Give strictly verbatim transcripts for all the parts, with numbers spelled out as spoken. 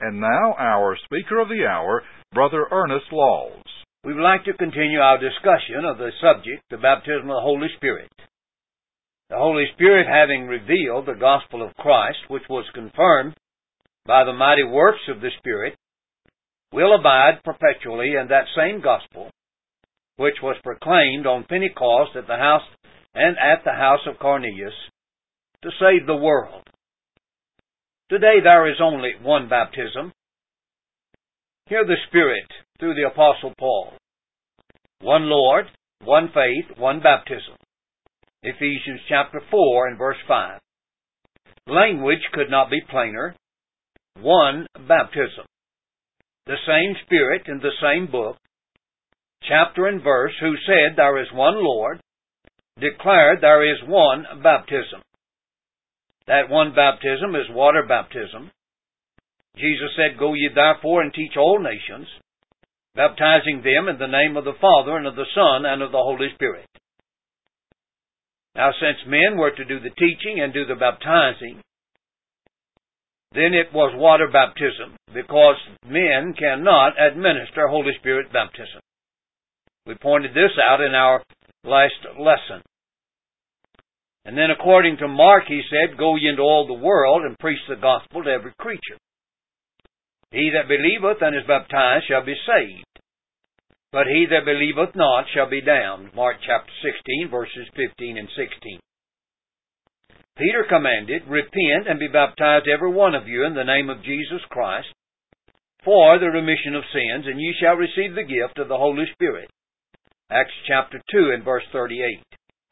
And now our speaker of the hour, Brother Ernest Laws. We would like to continue our discussion of the subject, the baptism of the Holy Spirit. The Holy Spirit, having revealed the gospel of Christ, which was confirmed by the mighty works of the Spirit, will abide perpetually in that same gospel, which was proclaimed on Pentecost at the house and at the house of Cornelius, to save the world. Today there is only one baptism. Hear the Spirit through the Apostle Paul. One Lord, one faith, one baptism. Ephesians chapter four and verse five. Language could not be plainer. One baptism. The same Spirit in the same book, chapter and verse, who said there is one Lord, declared there is one baptism. That one baptism is water baptism. Jesus said, "Go ye therefore and teach all nations, baptizing them in the name of the Father and of the Son and of the Holy Spirit." Now, since men were to do the teaching and do the baptizing, then it was water baptism, because men cannot administer Holy Spirit baptism. We pointed this out in our last lesson. And then according to Mark, he said, "Go ye into all the world and preach the gospel to every creature. He that believeth and is baptized shall be saved, but he that believeth not shall be damned." Mark chapter sixteen, verses fifteen and sixteen. Peter commanded, "Repent and be baptized every one of you in the name of Jesus Christ for the remission of sins, and ye shall receive the gift of the Holy Spirit." Acts chapter two and verse thirty-eight.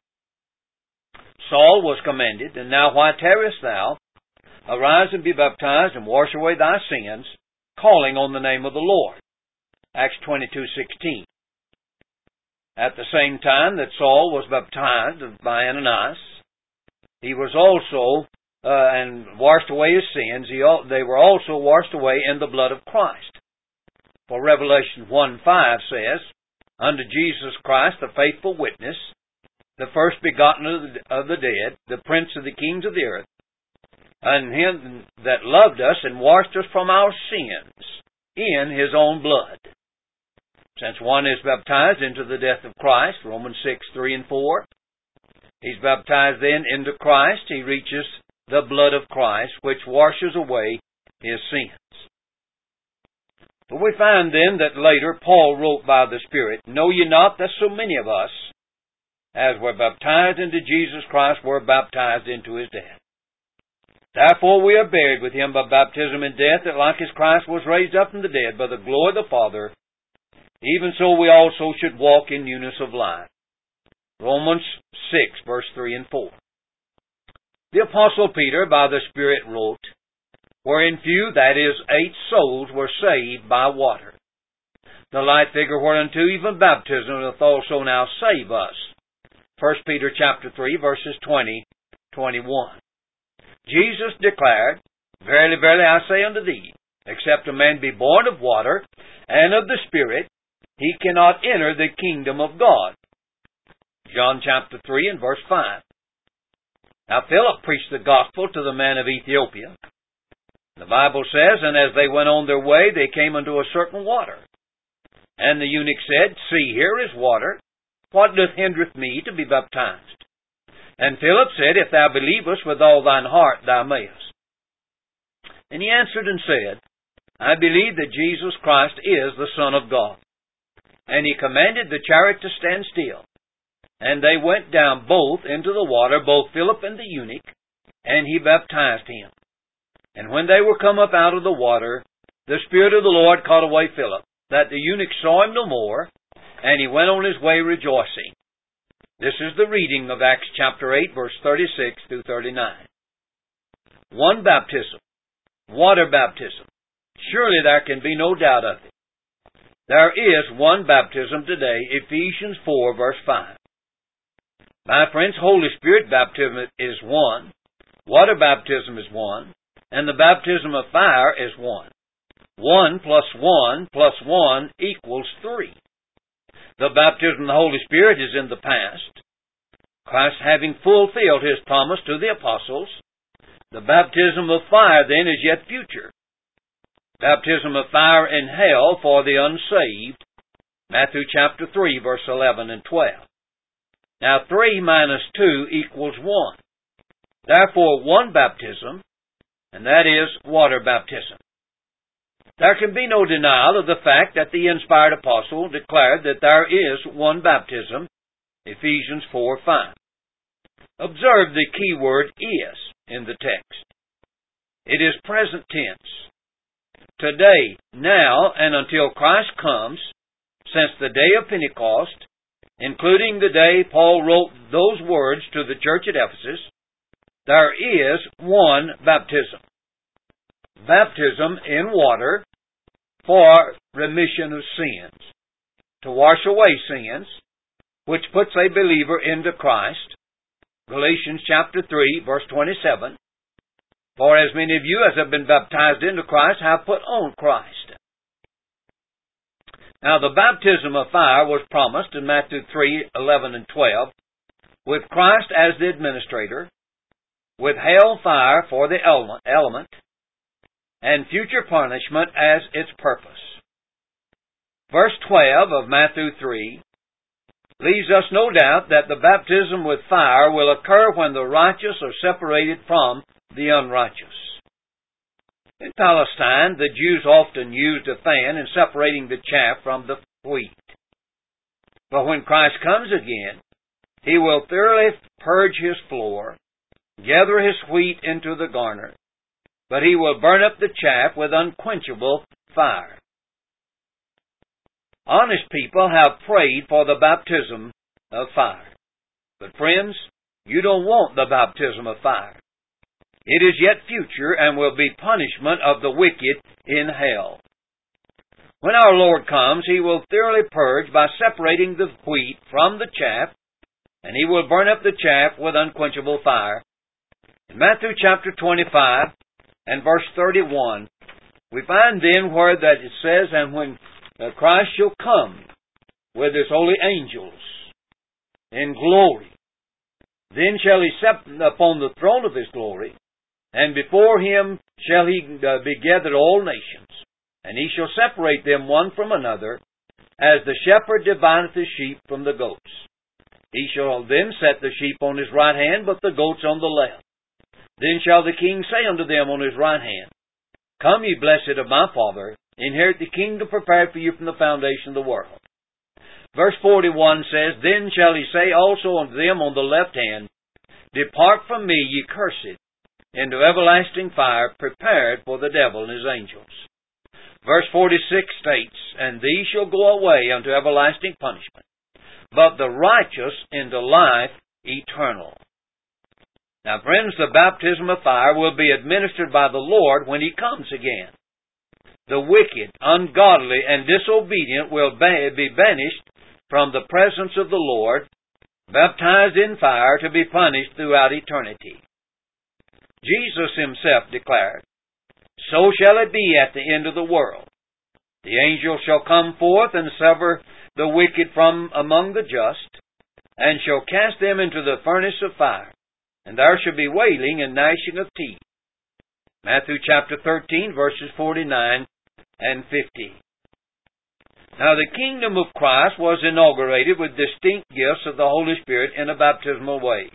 Saul was commanded, "And now why tarriest thou? Arise and be baptized and wash away thy sins, calling on the name of the Lord." Acts twenty-two sixteen. At the same time that Saul was baptized by Ananias, he was also, uh, and washed away his sins, he, they were also washed away in the blood of Christ. For Revelation one five says, "Unto Jesus Christ, the faithful witness, the first begotten of the, of the dead, the prince of the kings of the earth, and him that loved us and washed us from our sins in his own blood." Since one is baptized into the death of Christ, Romans six, three and four, he's baptized then into Christ, he reaches the blood of Christ, which washes away his sins. But we find then that later Paul wrote by the Spirit, "Know ye not that so many of us, as were baptized into Jesus Christ, were baptized into his death? Therefore we are buried with him by baptism in death, that like as Christ was raised up from the dead by the glory of the Father, even so we also should walk in newness of life." Romans six, verse three and four. The Apostle Peter by the Spirit wrote, "Wherein few, that is, eight souls, were saved by water. The light figure whereunto even baptism doth also now save us." First Peter chapter three, verses twenty, twenty-one. Jesus declared, "Verily, verily, I say unto thee, except a man be born of water and of the Spirit, he cannot enter the kingdom of God." John chapter three and verse five. Now Philip preached the gospel to the man of Ethiopia. The Bible says, "And as they went on their way, they came unto a certain water. And the eunuch said, See, here is water. What doth hindereth me to be baptized? And Philip said, If thou believest with all thine heart, thou mayest. And he answered and said, I believe that Jesus Christ is the Son of God. And he commanded the chariot to stand still. And they went down both into the water, both Philip and the eunuch, and he baptized him. And when they were come up out of the water, the Spirit of the Lord caught away Philip, that the eunuch saw him no more, and he went on his way rejoicing." This is the reading of Acts chapter eight, verse thirty-six through thirty-nine. One baptism, water baptism. Surely there can be no doubt of it. There is one baptism today, Ephesians four, verse five. My friends, Holy Spirit baptism is one, water baptism is one, and the baptism of fire is one. One plus one plus one equals three. The baptism of the Holy Spirit is in the past. Christ having fulfilled his promise to the apostles, the baptism of fire then is yet future. Baptism of fire and hell for the unsaved. Matthew chapter three, verse eleven and twelve. Now three minus two equals one. Therefore one baptism, and that is water baptism. There can be no denial of the fact that the inspired apostle declared that there is one baptism, Ephesians four five. Observe the key word is in the text. It is present tense. Today, now, and until Christ comes, since the day of Pentecost, including the day Paul wrote those words to the church at Ephesus, there is one baptism. Baptism in water for remission of sins, to wash away sins, which puts a believer into Christ. Galatians chapter three, verse twenty-seven. For as many of you as have been baptized into Christ have put on Christ. Now the baptism of fire was promised in Matthew three, eleven and twelve, with Christ as the administrator, with hell fire for the element, and future punishment as its purpose. Verse twelve of Matthew three leaves us no doubt that the baptism with fire will occur when the righteous are separated from the unrighteous. In Palestine, the Jews often used a fan in separating the chaff from the wheat. But when Christ comes again, He will thoroughly purge His floor, gather His wheat into the garner, but He will burn up the chaff with unquenchable fire. Honest people have prayed for the baptism of fire. But friends, you don't want the baptism of fire. It is yet future and will be punishment of the wicked in hell. When our Lord comes, He will thoroughly purge by separating the wheat from the chaff, and He will burn up the chaff with unquenchable fire. In Matthew chapter twenty-five and verse thirty-one, we find then where that it says, and when Christ shall come with His holy angels in glory, then shall He sit upon the throne of His glory, and before Him shall He be gathered all nations, and He shall separate them one from another, as the shepherd divideth his sheep from the goats. He shall then set the sheep on His right hand, but the goats on the left. Then shall the King say unto them on His right hand, Come, ye blessed of my Father, inherit the kingdom prepared for you from the foundation of the world. Verse forty-one says, Then shall He say also unto them on the left hand, Depart from me, ye cursed, into everlasting fire, prepared for the devil and his angels. Verse forty-six states, And these shall go away unto everlasting punishment, but the righteous into life eternal. Now, friends, the baptism of fire will be administered by the Lord when He comes again. The wicked, ungodly, and disobedient will be banished from the presence of the Lord, baptized in fire to be punished throughout eternity. Jesus Himself declared, So shall it be at the end of the world. The angel shall come forth and sever the wicked from among the just, and shall cast them into the furnace of fire, and there shall be wailing and gnashing of teeth. Matthew chapter thirteen, verses forty-nine and fifty. Now the kingdom of Christ was inaugurated with distinct gifts of the Holy Spirit in a baptismal way,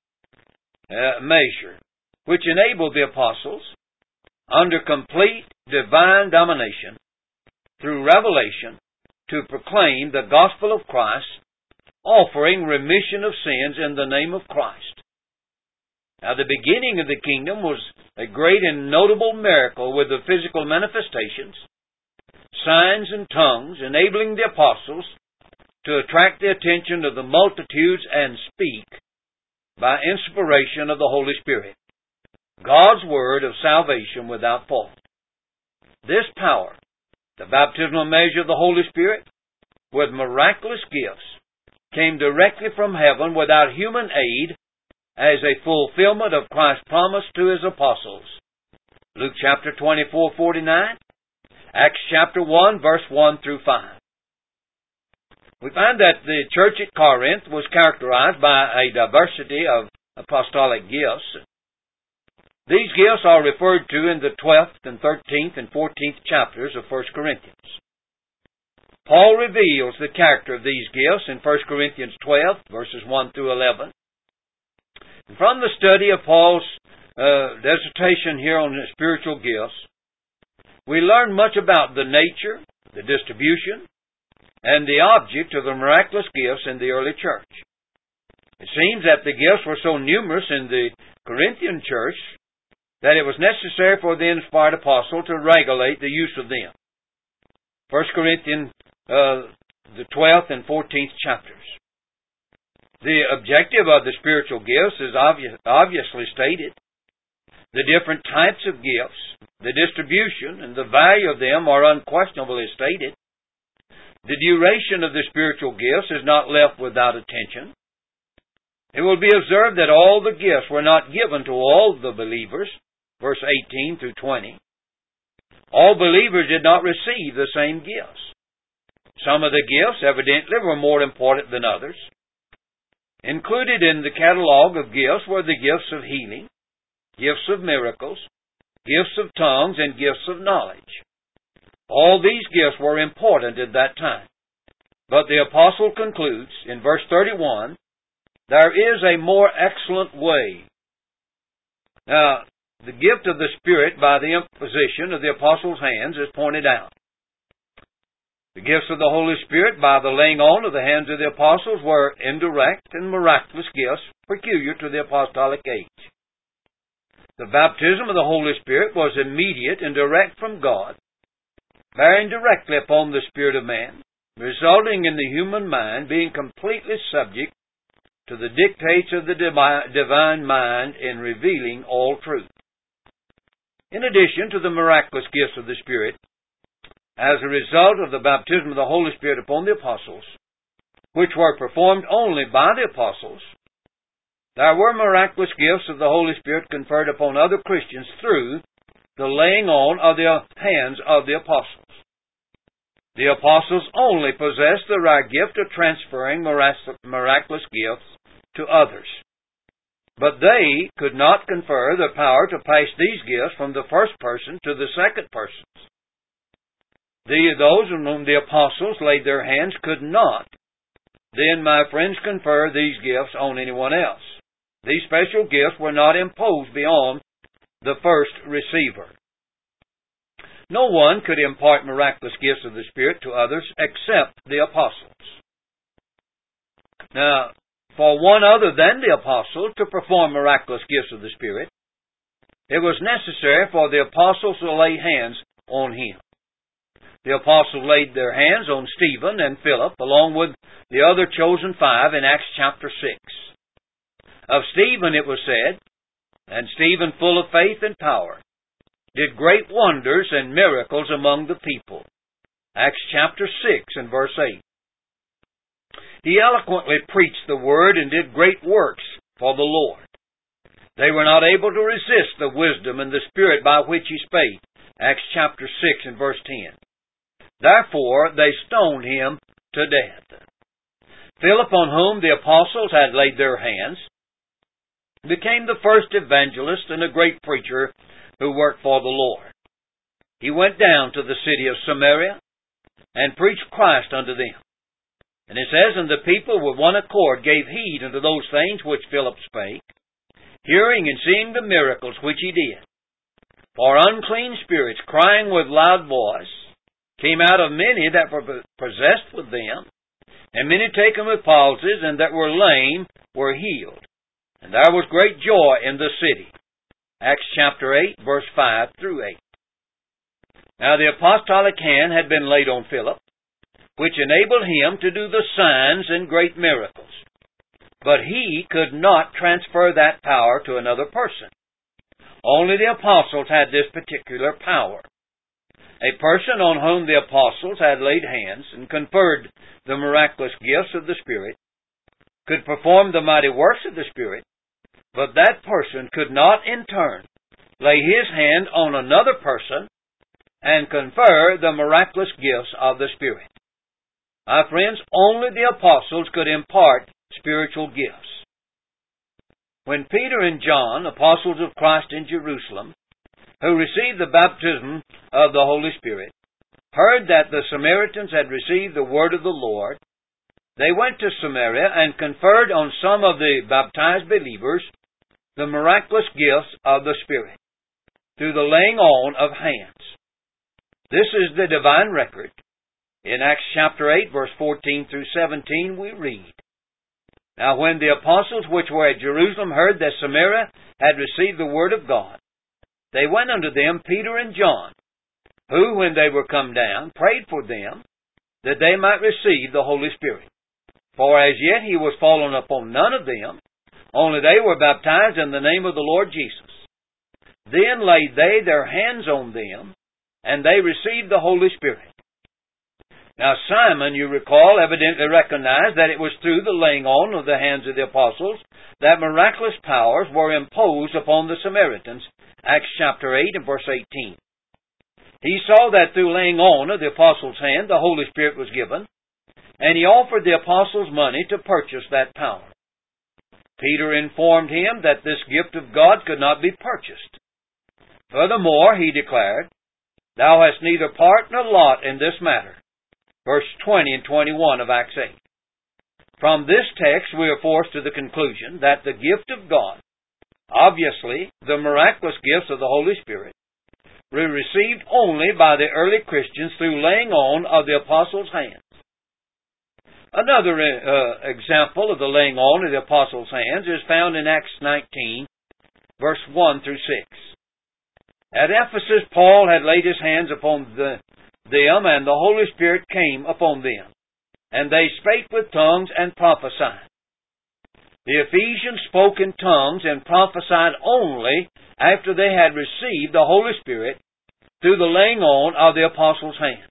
uh, measure, which enabled the apostles, under complete divine domination, through revelation, to proclaim the gospel of Christ, offering remission of sins in the name of Christ. Now the beginning of the kingdom was a great and notable miracle with the physical manifestations, signs and tongues, enabling the apostles to attract the attention of the multitudes and speak by inspiration of the Holy Spirit God's word of salvation without fault. This power, the baptismal measure of the Holy Spirit, with miraculous gifts, came directly from heaven without human aid as a fulfillment of Christ's promise to His apostles. Luke chapter twenty-four, forty-nine, Acts chapter one, verse one through five. We find that the church at Corinth was characterized by a diversity of apostolic gifts. These gifts are referred to in the twelfth and thirteenth and fourteenth chapters of First Corinthians. Paul reveals the character of these gifts in First Corinthians twelve, verses one through eleven. And from the study of Paul's uh, dissertation here on the spiritual gifts, we learn much about the nature, the distribution, and the object of the miraculous gifts in the early church. It seems that the gifts were so numerous in the Corinthian church that it was necessary for the inspired apostle to regulate the use of them. First Corinthians, uh, the twelfth and fourteenth chapters. The objective of the spiritual gifts is obvious, obviously stated. The different types of gifts, the distribution, and the value of them are unquestionably stated. The duration of the spiritual gifts is not left without attention. It will be observed that all the gifts were not given to all the believers, verse eighteen through twenty. All believers did not receive the same gifts. Some of the gifts evidently were more important than others. Included in the catalog of gifts were the gifts of healing, gifts of miracles, gifts of tongues, and gifts of knowledge. All these gifts were important at that time. But the apostle concludes in verse thirty-one, there is a more excellent way. Now, the gift of the Spirit by the imposition of the apostles' hands is pointed out. The gifts of the Holy Spirit by the laying on of the hands of the apostles were indirect and miraculous gifts peculiar to the apostolic age. The baptism of the Holy Spirit was immediate and direct from God, bearing directly upon the spirit of man, resulting in the human mind being completely subject to the dictates of the divine mind in revealing all truth. In addition to the miraculous gifts of the Spirit, as a result of the baptism of the Holy Spirit upon the apostles, which were performed only by the apostles, there were miraculous gifts of the Holy Spirit conferred upon other Christians through the laying on of the hands of the apostles. The apostles only possessed the right gift of transferring miraculous gifts to others. But they could not confer the power to pass these gifts from the first person to the second person. The, those on whom the apostles laid their hands could not, then, my friends, confer these gifts on anyone else. These special gifts were not imposed beyond the first receiver. No one could impart miraculous gifts of the Spirit to others except the apostles. Now, for one other than the apostles to perform miraculous gifts of the Spirit, it was necessary for the apostles to lay hands on him. The apostles laid their hands on Stephen and Philip, along with the other chosen five in Acts chapter six. Of Stephen it was said, and Stephen, full of faith and power, did great wonders and miracles among the people. Acts chapter six and verse eight. He eloquently preached the word and did great works for the Lord. They were not able to resist the wisdom and the spirit by which he spake. Acts chapter six and verse ten. Therefore they stoned him to death. Philip, on whom the apostles had laid their hands, became the first evangelist and a great preacher who worked for the Lord. He went down to the city of Samaria and preached Christ unto them. And it says, and the people with one accord gave heed unto those things which Philip spake, hearing and seeing the miracles which he did. For unclean spirits, crying with loud voice, came out of many that were possessed with them, and many taken with palsies, and that were lame were healed. And there was great joy in the city. Acts chapter eight, verse five through eight. Now the apostolic hand had been laid on Philip, which enabled him to do the signs and great miracles. But he could not transfer that power to another person. Only the apostles had this particular power. A person on whom the apostles had laid hands and conferred the miraculous gifts of the Spirit could perform the mighty works of the Spirit, but that person could not in turn lay his hand on another person and confer the miraculous gifts of the Spirit. My friends, only the apostles could impart spiritual gifts. When Peter and John, apostles of Christ in Jerusalem, who received the baptism of the Holy Spirit, heard that the Samaritans had received the word of the Lord, they went to Samaria and conferred on some of the baptized believers the miraculous gifts of the Spirit, through the laying on of hands. This is the divine record. In Acts chapter eight, verse fourteen through seventeen, we read, Now when the apostles which were at Jerusalem heard that Samaria had received the word of God, they went unto them, Peter and John, who, when they were come down, prayed for them, that they might receive the Holy Spirit. For as yet he was fallen upon none of them, only they were baptized in the name of the Lord Jesus. Then laid they their hands on them, and they received the Holy Spirit. Now Simon, you recall, evidently recognized that it was through the laying on of the hands of the apostles that miraculous powers were imposed upon the Samaritans, Acts chapter eight and verse eighteen. He saw that through laying on of the apostles' hand the Holy Spirit was given, and he offered the apostles money to purchase that power. Peter informed him that this gift of God could not be purchased. Furthermore, he declared, Thou hast neither part nor lot in this matter. Verse twenty and twenty-one of Acts eight. From this text we are forced to the conclusion that the gift of God, obviously the miraculous gifts of the Holy Spirit, were received only by the early Christians through laying on of the apostles' hands. Another uh, example of the laying on of the apostles' hands is found in Acts nineteen, verse one through six. At Ephesus, Paul had laid his hands upon the, them, and the Holy Spirit came upon them, and they spake with tongues and prophesied. The Ephesians spoke in tongues and prophesied only after they had received the Holy Spirit through the laying on of the apostles' hands.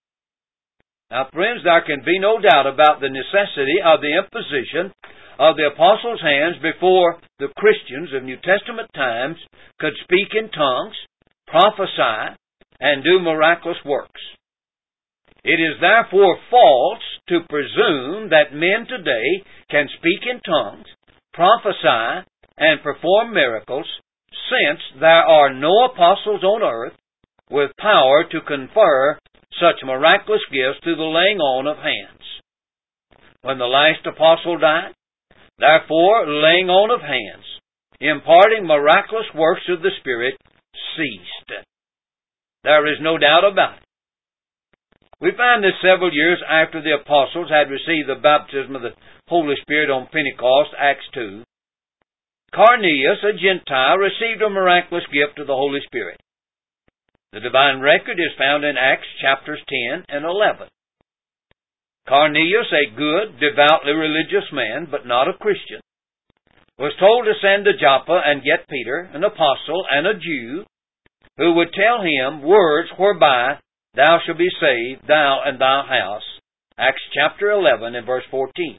Now, friends, there can be no doubt about the necessity of the imposition of the apostles' hands before the Christians of New Testament times could speak in tongues, prophesy, and do miraculous works. It is therefore false to presume that men today can speak in tongues, prophesy, and perform miracles, since there are no apostles on earth with power to confer such miraculous gifts through the laying on of hands. When the last apostle died, therefore laying on of hands, imparting miraculous works of the Spirit, ceased. There is no doubt about it. We find that several years after the apostles had received the baptism of the Holy Spirit on Pentecost, Acts two, Cornelius, a Gentile, received a miraculous gift of the Holy Spirit. The divine record is found in Acts chapters ten and eleven. Cornelius, a good, devoutly religious man, but not a Christian, was told to send to Joppa and get Peter, an apostle and a Jew, who would tell him words whereby thou shalt be saved, thou and thy house. Acts chapter eleven and verse fourteen.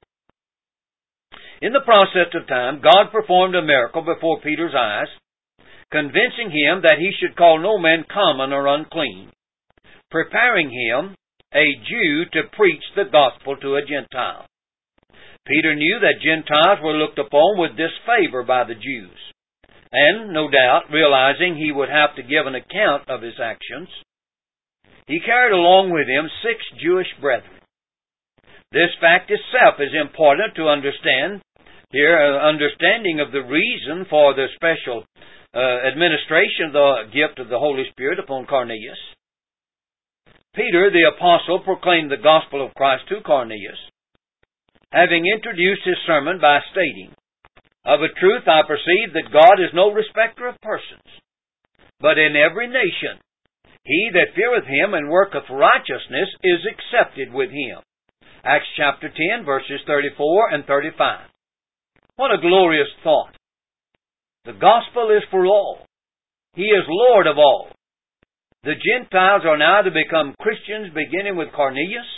In the process of time, God performed a miracle before Peter's eyes, convincing him that he should call no man common or unclean, preparing him, a Jew, to preach the gospel to a Gentile. Peter knew that Gentiles were looked upon with disfavor by the Jews, and, no doubt, realizing he would have to give an account of his actions, he carried along with him six Jewish brethren. This fact itself is important to understand here, uh, understanding of the reason for the special Uh, administration of the gift of the Holy Spirit upon Cornelius. Peter, the apostle, proclaimed the gospel of Christ to Cornelius, having introduced his sermon by stating, Of a truth I perceive that God is no respecter of persons, but in every nation he that feareth him and worketh righteousness is accepted with him. Acts chapter ten, verses thirty-four and thirty-five. What a glorious thought! The gospel is for all. He is Lord of all. The Gentiles are now to become Christians, beginning with Cornelius.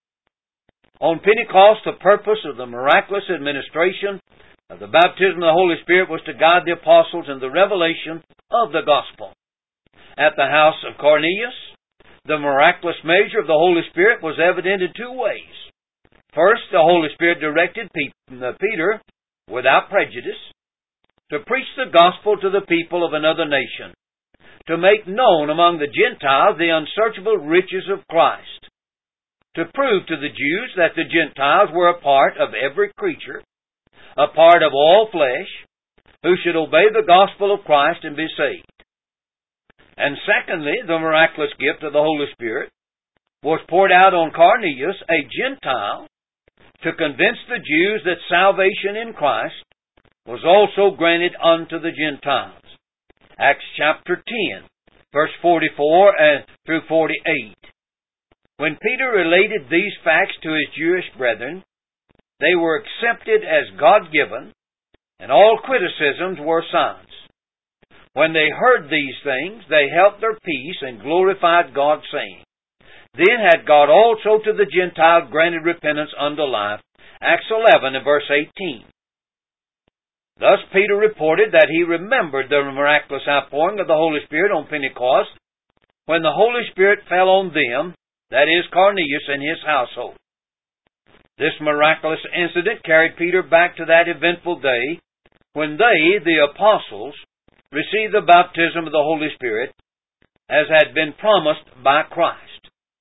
On Pentecost, the purpose of the miraculous administration of the baptism of the Holy Spirit was to guide the apostles in the revelation of the gospel. At the house of Cornelius, the miraculous measure of the Holy Spirit was evident in two ways. First, the Holy Spirit directed Peter without prejudice to preach the gospel to the people of another nation, to make known among the Gentiles the unsearchable riches of Christ, to prove to the Jews that the Gentiles were a part of every creature, a part of all flesh, who should obey the gospel of Christ and be saved. And secondly, the miraculous gift of the Holy Spirit was poured out on Cornelius, a Gentile, to convince the Jews that salvation in Christ was also granted unto the Gentiles. Acts chapter ten, verse forty-four and through forty-eight. When Peter related these facts to his Jewish brethren, they were accepted as God-given, and all criticisms were silenced. When they heard these things, they held their peace and glorified God, saying, Then had God also to the Gentile granted repentance unto life. Acts eleven and verse eighteen. Thus Peter reported that he remembered the miraculous outpouring of the Holy Spirit on Pentecost, when the Holy Spirit fell on them, that is, Cornelius and his household. This miraculous incident carried Peter back to that eventful day when they, the apostles, received the baptism of the Holy Spirit, as had been promised by Christ.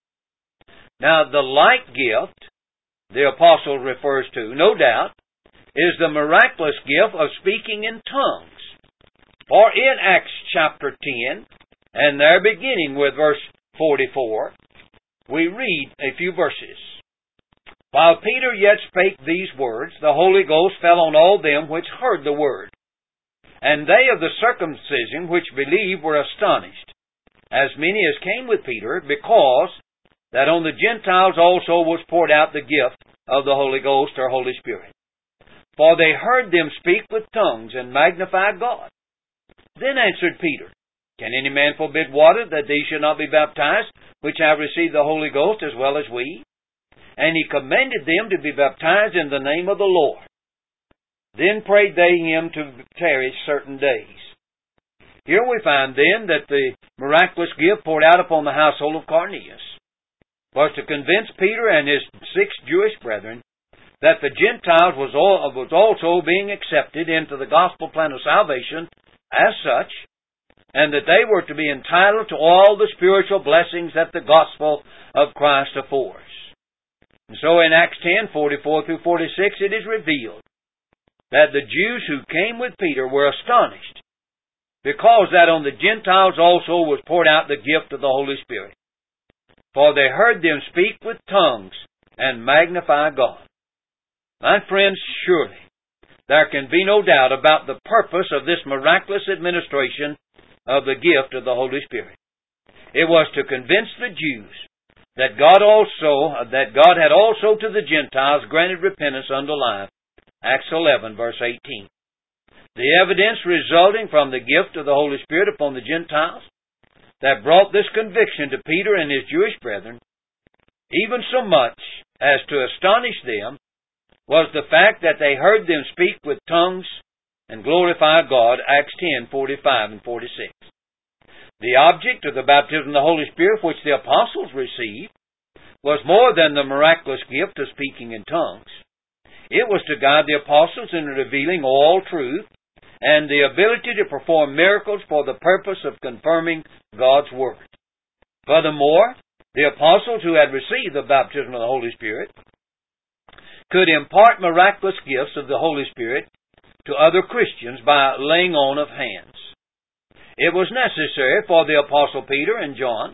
Now, the like gift the apostle refers to, no doubt, is the miraculous gift of speaking in tongues. For in Acts chapter ten, and there beginning with verse forty-four, we read a few verses. While Peter yet spake these words, the Holy Ghost fell on all them which heard the word. And they of the circumcision which believed were astonished, as many as came with Peter, because that on the Gentiles also was poured out the gift of the Holy Ghost or Holy Spirit. For they heard them speak with tongues and magnify God. Then answered Peter, Can any man forbid water, that they should not be baptized, which have received the Holy Ghost as well as we? And he commanded them to be baptized in the name of the Lord. Then prayed they him to tarry certain days. Here we find then that the miraculous gift poured out upon the household of Cornelius was to convince Peter and his six Jewish brethren that the Gentiles was, all, was also being accepted into the gospel plan of salvation as such, and that they were to be entitled to all the spiritual blessings that the gospel of Christ affords. And so in Acts ten, forty-four through forty-six, it is revealed that the Jews who came with Peter were astonished, because that on the Gentiles also was poured out the gift of the Holy Spirit. For they heard them speak with tongues and magnify God. My friends, surely there can be no doubt about the purpose of this miraculous administration of the gift of the Holy Spirit. It was to convince the Jews that God also, that God had also to the Gentiles granted repentance unto life. Acts eleven, verse eighteen. The evidence resulting from the gift of the Holy Spirit upon the Gentiles that brought this conviction to Peter and his Jewish brethren, even so much as to astonish them, was the fact that they heard them speak with tongues and glorify God, Acts ten, forty-five and forty-six. The object of the baptism of the Holy Spirit which the apostles received was more than the miraculous gift of speaking in tongues. It was to guide the apostles in revealing all truth and the ability to perform miracles for the purpose of confirming God's Word. Furthermore, the apostles who had received the baptism of the Holy Spirit could impart miraculous gifts of the Holy Spirit to other Christians by laying on of hands. It was necessary for the Apostle Peter and John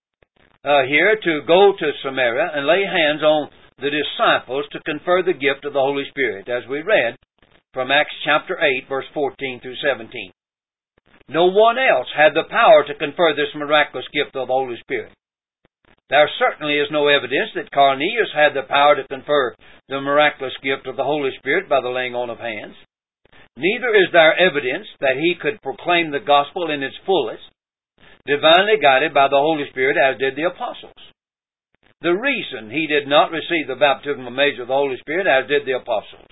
uh, here to go to Samaria and lay hands on the disciples to confer the gift of the Holy Spirit, as we read from Acts chapter eight, verse fourteen through seventeen. No one else had the power to confer this miraculous gift of the Holy Spirit. There certainly is no evidence that Cornelius had the power to confer the miraculous gift of the Holy Spirit by the laying on of hands. Neither is there evidence that he could proclaim the gospel in its fullest, divinely guided by the Holy Spirit, as did the apostles. The reason he did not receive the baptism of measure of the Holy Spirit, as did the apostles.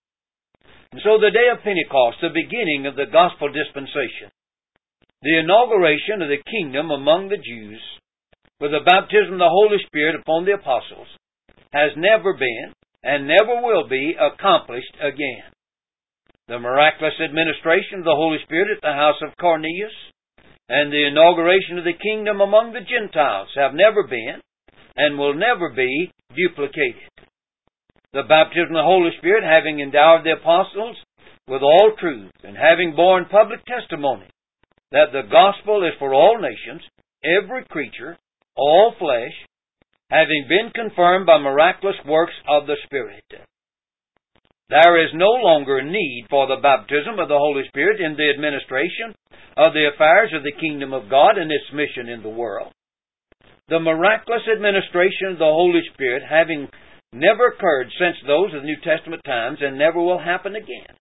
And so the day of Pentecost, the beginning of the gospel dispensation, the inauguration of the kingdom among the Jews, with the baptism of the Holy Spirit upon the apostles, has never been and never will be accomplished again. the miraculous administration of the Holy Spirit at the house of Cornelius, and the inauguration of the kingdom among the Gentiles have never been and will never be duplicated. The baptism of the Holy Spirit, having endowed the apostles with all truth, and having borne public testimony that the gospel is for all nations, every creature, all flesh, having been confirmed by miraculous works of the Spirit. There is no longer need for the baptism of the Holy Spirit in the administration of the affairs of the kingdom of God and its mission in the world. The miraculous administration of the Holy Spirit having never occurred since those of the New Testament times and never will happen again.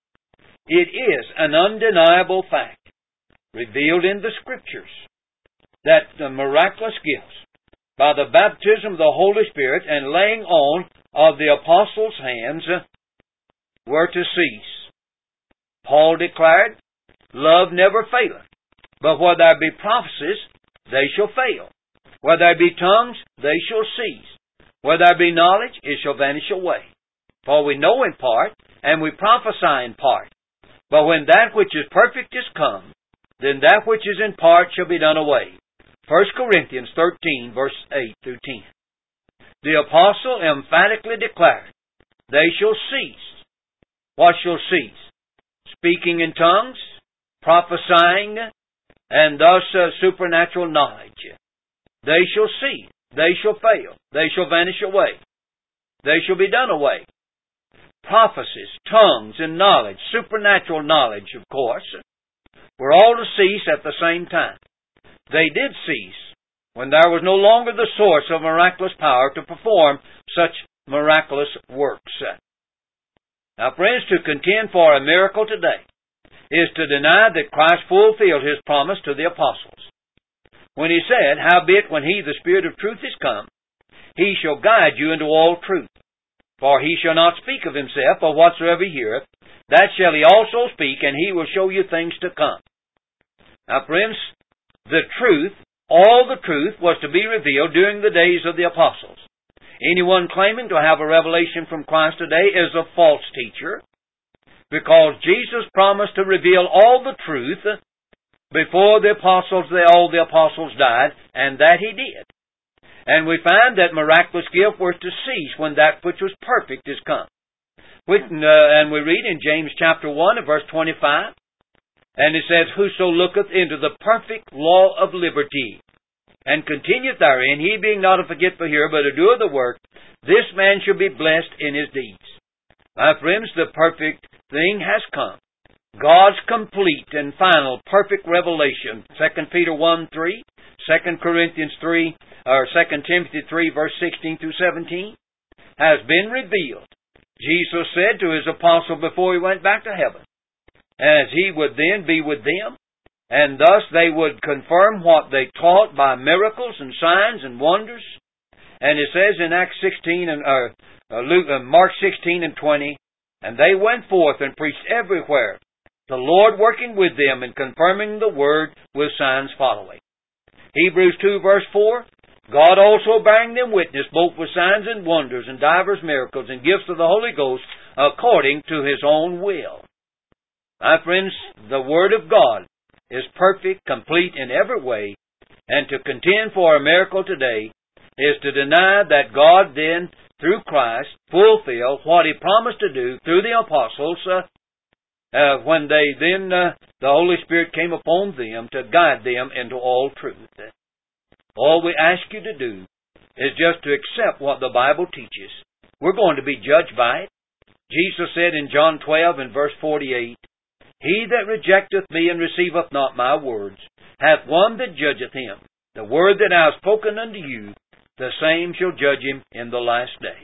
It is an undeniable fact, revealed in the Scriptures, that the miraculous gifts, by the baptism of the Holy Spirit and laying on of the apostles' hands, were to cease. Paul declared, "Love never faileth, but where there be prophecies, they shall fail. Where there be tongues, they shall cease. Where there be knowledge, it shall vanish away. For we know in part, and we prophesy in part. But when that which is perfect is come, then that which is in part shall be done away." First Corinthians thirteen, verse eight through ten. The apostle emphatically declared, "They shall cease." What shall cease? Speaking in tongues, prophesying, and thus uh, supernatural knowledge. They shall cease. They shall fail. They shall vanish away. They shall be done away. Prophecies, tongues, and knowledge, supernatural knowledge, of course, were all to cease at the same time. They did cease when there was no longer the source of miraculous power to perform such miraculous works. Now, friends, to contend for a miracle today is to deny that Christ fulfilled His promise to the apostles, when He said, "Howbeit, when He, the Spirit of truth, is come, He shall guide you into all truth. For He shall not speak of Himself, but whatsoever He heareth, that shall He also speak, and He will show you things to come." Now, friends, the truth, all the truth, was to be revealed during the days of the apostles. Anyone claiming to have a revelation from Christ today is a false teacher, because Jesus promised to reveal all the truth before the apostles, all the apostles died, and that He did. And we find that miraculous gift was to cease when that which was perfect is come. We, uh, and we read in James chapter one and verse twenty-five, and it says, "Whoso looketh into the perfect law of liberty, and continueth therein, he being not a forgetful hearer, but a doer of the work, this man shall be blessed in his deeds." My friends, the perfect thing has come. God's complete and final perfect revelation, Second Peter one three, Second Corinthians three, or Second Timothy three, verse sixteen through seventeen, has been revealed. Jesus said to His apostle before He went back to heaven, as He would then be with them, and thus they would confirm what they taught by miracles and signs and wonders. And it says in Acts sixteen and uh, Luke, uh, Mark sixteen and twenty, "And they went forth and preached everywhere, the Lord working with them and confirming the word with signs following." Hebrews two verse four, "God also bearing them witness both with signs and wonders and divers miracles and gifts of the Holy Ghost according to His own will." My friends, the Word of God is perfect, complete in every way, and to contend for a miracle today is to deny that God then, through Christ, fulfilled what He promised to do through the apostles uh, uh, when they then, uh, the Holy Spirit came upon them to guide them into all truth. All we ask you to do is just to accept what the Bible teaches. We're going to be judged by it. Jesus said in John twelve and verse forty-eight, "He that rejecteth me and receiveth not my words hath one that judgeth him. The word that I have spoken unto you, the same shall judge him in the last day."